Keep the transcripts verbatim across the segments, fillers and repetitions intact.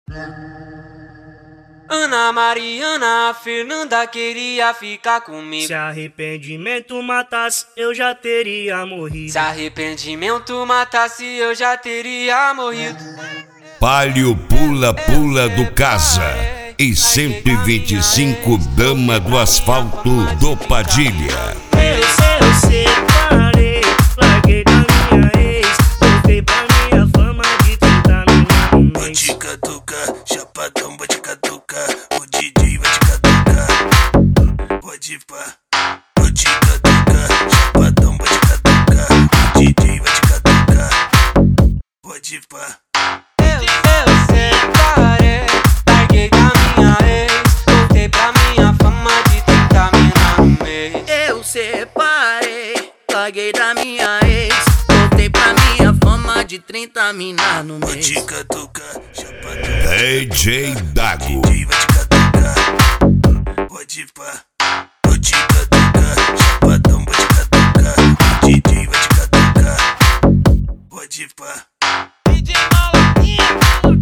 Ana Mariana, a Fernanda queria ficar comigo. Se arrependimento matasse, eu já teria morrido. Se arrependimento matasse, eu já teria morrido. Palio pula pula do casa e cento e vinte e cinco dama do asfalto do Padilha. Eu sei, eu separei, larguei da minha ex, voltei pra minha fama de trinta mina no mês. Vou te catucar, chapadão, vou te catucar, o D J vai te catucar. Pode pá, vou te catucar, chapadão, vou te catucar, o D J vai te catucar. Pode pá. Eu, eu separei, larguei da minha ex, voltei pra minha fama de trinta mina no mês. Eu separei, larguei da minha ex, voltei pra minha fama de trinta mina no Vou mês. te catucar, chapadão, D J Dago. D J vai te catucar. Pode pá, vou te catucar, chapadão, vou te catucar, o D J vai te catucar. Pode pá. D J Malaquinha,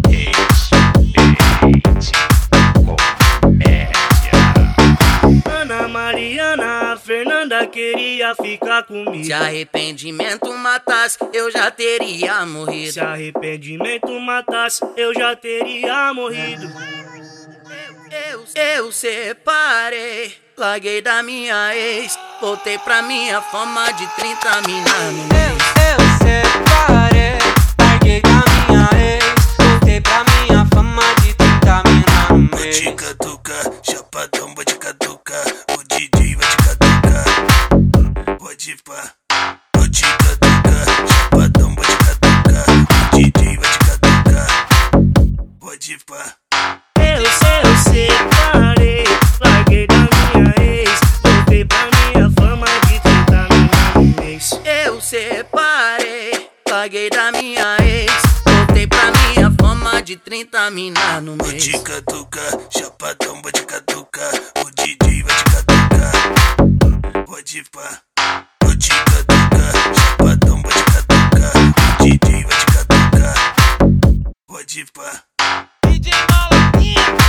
Ana Mariana, a Fernanda queria ficar comigo. Se arrependimento matasse, eu já teria morrido. Se arrependimento matasse, eu já teria morrido. Eu, eu separei, larguei da minha ex, voltei pra minha fama de trinta mina no mês. eu, eu separei, larguei da minha ex, voltei pra minha fama de trinta mina no Vou mês. te catucar, chapadão, vou te catucar, o D J vai te catucar. Pode pá, vou te catucar, chapadão, vou te catucar, o D J vai te catucar. Pode pá. Eu sei, eu separei, larguei da minha ex, voltei pra minha fama de trinta mina no mês. Eu separei, larguei da minha ex, voltei pra minha fama de trinta mina no Vou mês. te catucar, chapadão, vou te catucar, o D J vai te catucar. Pode pá, vou te catucar, chapadão, vou te catucar, o D J vai te catucar. Pode pá. D J Malaquinha.